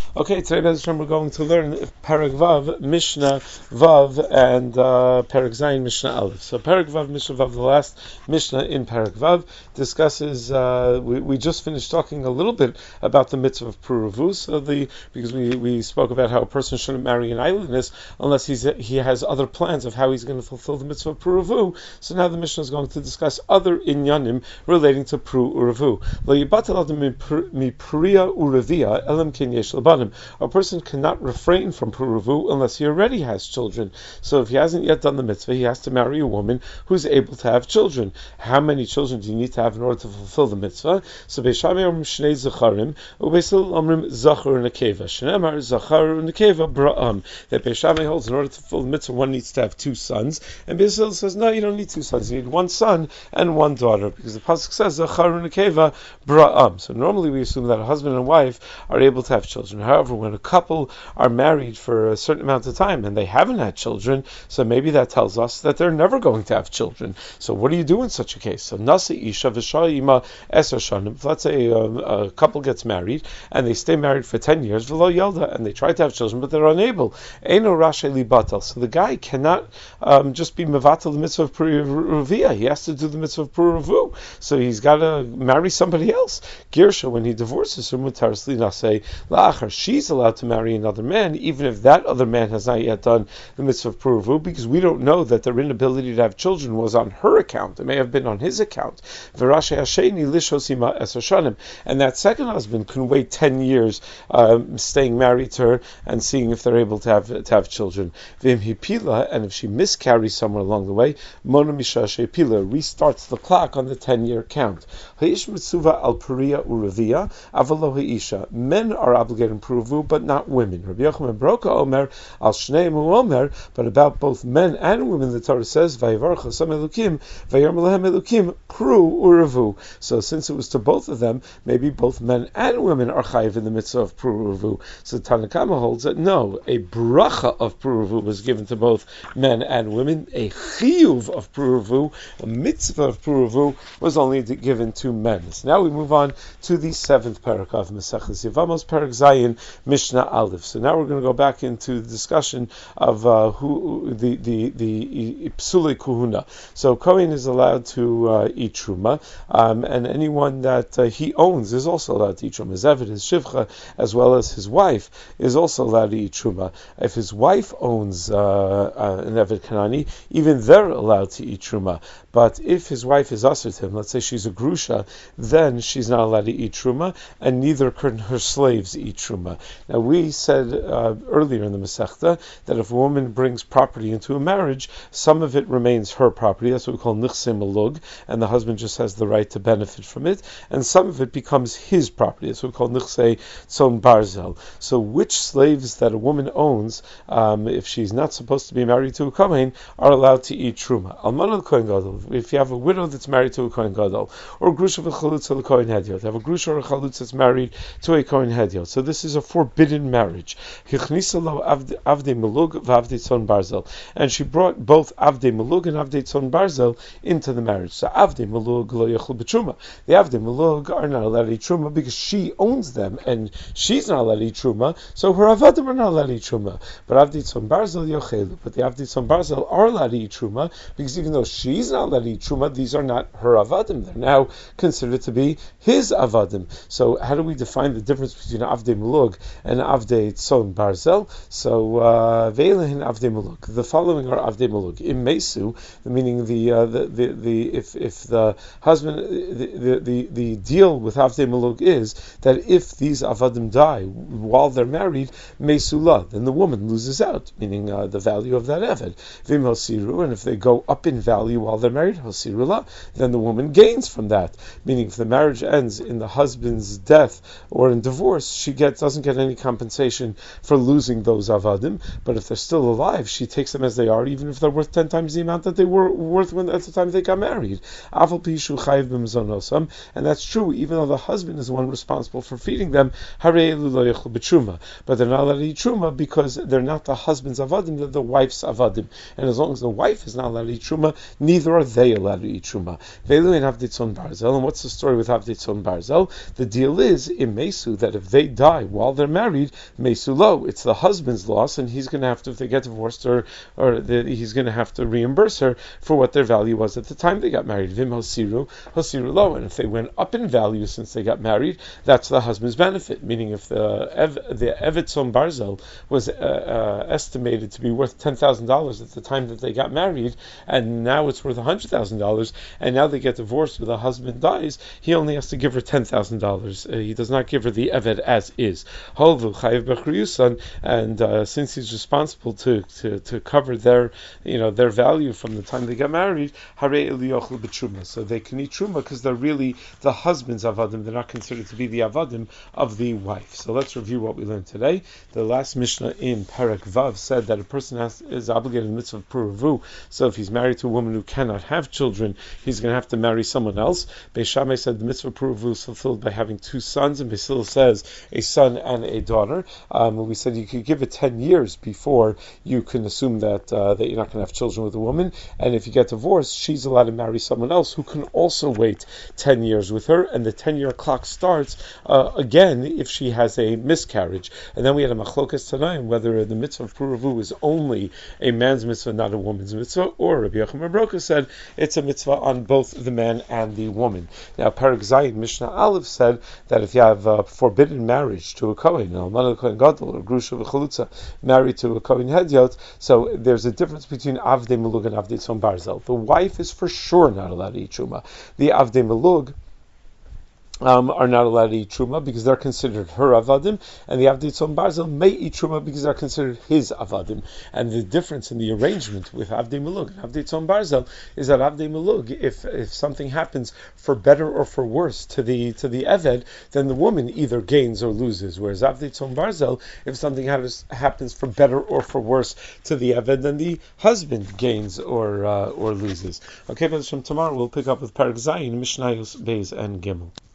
Okay, today we're going to learn Perek Vav, Mishnah Vav, and Perek Zayin, Mishnah Aleph. So Perek Vav, Mishnah Vav, the last Mishnah in Perek Vav, discusses, we just finished talking a little bit about the mitzvah of Puruvu, because we spoke about how a person shouldn't marry an idleness unless he has other plans of how he's going to fulfill the mitzvah of Puruvu. So now the Mishnah is going to discuss other inyanim relating to Pru Uruvu. Lo yibatel adam mi Priya Urevia elam ken yesh labanim. A person cannot refrain from Puruvu unless he already has children. So if he hasn't yet done the mitzvah, he has to marry a woman who's able to have children. How many children do you need to have in order to fulfill the mitzvah? So Beishamei omrim shnei zacharim, uBeis Hillel omrim zachar unekeva. Shneimar zachar unekeva bra'am. That Beishamei holds in order to fulfill the mitzvah, one needs to have two sons. And Beis Hillel says, no, you don't need two sons. You need one son and one daughter, because the pasuk says zachar unekeva bra'am. So normally we assume that a husband and wife are able to have children. However, when a couple are married for a certain amount of time and they haven't had children, so maybe that tells us that they're never going to have children. So what do you do in such a case? So Nasi Isha V'Shayima Eser Shanim. If let's say a couple gets married and they stay married for 10 years, V'Lo Yelda, and they try to have children but they're unable. Eino Rashe Li Batal. So the guy cannot just be mevatel the mitzvah of Puruvia. He has to do the mitzvah of Puruvu. So he's got to marry somebody else. Girsha, when he divorces her, Mutaris Li Nasei La'achar, she's allowed to marry another man, even if that other man has not yet done the mitzvah of Puruvu, because we don't know that their inability to have children was on her account. It may have been on his account. V'rashe hasheni lishosima eser shanim. And that second husband can wait 10 years, staying married to her and seeing if they're able to have children. V'im hipila, and if she miscarries somewhere along the way, mona misha shepila, restarts the clock on the 10-year count. Ha'ish mitzuva al puriya uravia, avalo ha'isha. Men are obligated in Puruvu, but not women. Rabbi Yochanan Broka Omer al Shneim Omer, but about both men and women, the Torah says, Vayivarach Hashem Elukim, Vayom Lehem Elukim, Pru Uruvu. So since it was to both of them, maybe both men and women are chayiv in the mitzvah of Pru Uruvu. So Tanakama holds that no, a bracha of Pru Uruvu was given to both men and women. A chiyuv of Pru Uruvu, a mitzvah of Pru Uruvu, was only given to men. So now we move on to the 7th parak of Maseches Yevamos, Parak Zayin, Mishnah Aleph. So now we're going to go back into the discussion of who the Psulei Kuhuna. So Kohen is allowed to eat truma, and anyone that he owns is also allowed to eat truma. His Eved, his Shivcha, as well as his wife, is also allowed to eat truma. If his wife owns an Eved Kanani, even they're allowed to eat truma. But if his wife is usher to him, let's say she's a grusha, then she's not allowed to eat truma, and neither can her slaves eat truma. Now we said earlier in the Masechta that if a woman brings property into a marriage, some of it remains her property. That's what we call nichse malug, and the husband just has the right to benefit from it. And some of it becomes his property. That's what we call nichse tzon barzel. So which slaves that a woman owns, if she's not supposed to be married to a kohen, are allowed to eat truma? Alman kohen gadol. If you have a widow that's married to a kohen gadol, or grusha v'chalutza to kohen hediot, have a grusha or a chalutza that's married to a kohen hediot. So this is a forbidden marriage. And she brought both Avdei Malug and Avdei Tzon Barzel into the marriage. So Avdei Malug lo yechlu b'truma. The Avdei Malug are not allowed to eat truma because she owns them, and she's not allowed to eat truma, so her Avadim are not allowed to eat truma. But Avdei Tzon Barzel yochelu. But the Avdei Tzon Barzel are allowed to eat truma, because even though she's not allowed to eat truma, these are not her Avadim. They're now considered to be his Avadim. So how do we define the difference between Avdei Malug and Avdei Tzon Barzel? So Veilehin Avdei Malug. The following are Avdei Malug. Im Mesu, meaning if the husband, the deal with Avdei Malug is that if these Avadim die while they're married, Mesula, then the woman loses out, meaning the value of that Eved. Vim Hosiru, and if they go up in value while they're married, Hosirula, then the woman gains from that, meaning if the marriage ends in the husband's death or in divorce, she doesn't get any compensation for losing those avadim, but if they're still alive, she takes them as they are, even if they're worth 10 times the amount that they were worth at the time they got married. And that's true, even though the husband is the one responsible for feeding them, but they're not allowed to eat truma because they're not the husband's avadim, they're the wife's avadim. And as long as the wife is not allowed to eat truma, neither are they allowed to eat truma. And what's the story with Avdei Tzon Barzel? The deal is, in Mesu, that if they die while they're married, mesulo, it's the husband's loss, and he's going to have to, if they get divorced, he's going to have to reimburse her for what their value was at the time they got married. Vim hosiru lo, and if they went up in value since they got married, that's the husband's benefit. Meaning, if the Evet Tzom Barzel was estimated to be worth $10,000 at the time that they got married, and now it's worth $100,000, and now they get divorced, or the husband dies, he only has to give her $10,000. He does not give her the Evet as is. And since he's responsible to cover their value from the time they got married, so they can eat truma because they're really the husband's avadim. They're not considered to be the avadim of the wife. So let's review what we learned today. The last Mishnah in Perek Vav said that a person is obligated in the mitzvah of puravu. So if he's married to a woman who cannot have children, he's going to have to marry someone else. Beis Shammai said the mitzvah of puravu is fulfilled by having two sons, and Beis Hillel says a son and a daughter. We said you could give it 10 years before you can assume that you're not going to have children with a woman, and if you get divorced, she's allowed to marry someone else who can also wait 10 years with her, and the 10-year clock starts again if she has a miscarriage. And then we had a machlokas tanaim whether the mitzvah of puravu is only a man's mitzvah, not a woman's mitzvah, or Rabbi Yochanan bar Broka said it's a mitzvah on both the man and the woman. Now, Perek Zayin Mishnah Aleph said that if you have a forbidden marriage to a kohen, almana kohen gadol, or grusha v'chalutza, married to a kohen hedyot, so there's a difference between avdei melug and avdei tzom barzel. The wife is for sure not allowed to eat truma. The avdei melug are not allowed to eat truma because they're considered her avadim, and the avdei tzom barzel may eat truma because they're considered his avadim. And the difference in the arrangement with avdei melug and avdei tzom barzel is that avdei melug, if something happens for better or for worse to the eved, then the woman either gains or loses. Whereas avdei tzom barzel, if something happens for better or for worse to the eved, then the husband gains or loses. Okay, but tomorrow we'll pick up with Perek Zayin, Mishnayos, Beis, and Gimel.